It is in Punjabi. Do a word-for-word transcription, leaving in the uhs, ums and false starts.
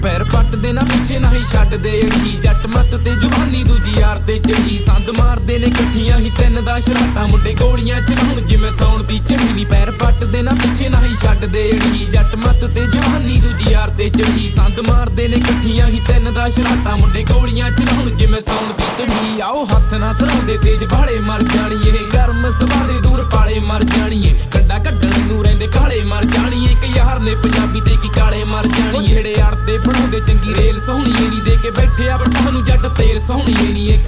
ਪੈਰ ਪੱਟਦੇ ਨਾ ਪਿੱਛੇ ਨਾ ਹੀ ਛੱਡਦੇ ਅੜੀਏ ਜੱਟ ਮੱਤ ਤੇ ਜਵਾਨੀ ਦੂਜੀ ਯਾਰ ਤੇ ਚੜੀ ਸੰਦ ਮਾਰਦੇ ਨੇ ਇਕੱਠੀਆਂ ਹੀ ਤਿੰਨ ਦਾ ਸ਼ਰਾਟਾ ਮੁੰਡੇ ਗੋਲੀਆਂ ਚਲਾਉਣ ਜਿਵੇਂ ਸੌਣ ਦੀ ਝੜੀ ਨੀ ਪੈਰ ਪੱਟਦੇ ਨਾ ਪਿੱਛੇ ਨਾ ਹੀ ਛੱਡਦੇ ਅੜੀਏ ਜੱਟ ਮੱਤ ਤੇ ਜਵਾਨੀ ਦੂਜੀ ਯਾਰ ਤੇ ਚੜੀ ਸੰਦ ਮਾਰਦੇ ਨੇ ਇਕੱਠੀਆਂ ਹੀ ਤਿੰਨ ਦਾ ਸ਼ਰਾਟਾ ਮੁੰਡੇ ਗੋਲੀਆਂ ਚਲਾਉਣ ਜਿਵੇਂ ਸੌਣ ਦੀ ਝੜੀ ਆਓ ਹੱਥ ਨਾ ਧਰਾਉਂਦੇ ਤੇਜ ਬਾਲੇ ਮਰ ਜਾਣੀਏ ਗਰਮ ਸਭਾ ਦੇ ਦੂਰ ਪਾਲੇ ਮਰ ਜਾਣੀਏ ਕੰਡਾ ਕੱਢਣ ਨੂੰ ਰਹਿੰਦੇ ਕਾਲੇ ਮਰ ਜਾਣੀਏ ਕਿ ਯਾਰ ਨੇ ਪੰਜਾਬੀ ਤੇ ਕੀ ਕਾਲੇ ਮਰ ਜਾਣੀਏ ਜਿਹੜੇ ਅੜਦੇ ਬਣਾਉਂਦੇ ਚੰਗੀ ਰੇਲ ਸੋਹਣੀਏ ਨਹੀਂ ਦੇ ਕੇ ਬੈਠੇ ਆ ਬਟਾਂ ਨੂੰ ਜੱਟ ਤੇਲ ਸੋਹਣੀਏ ਨਹੀਂ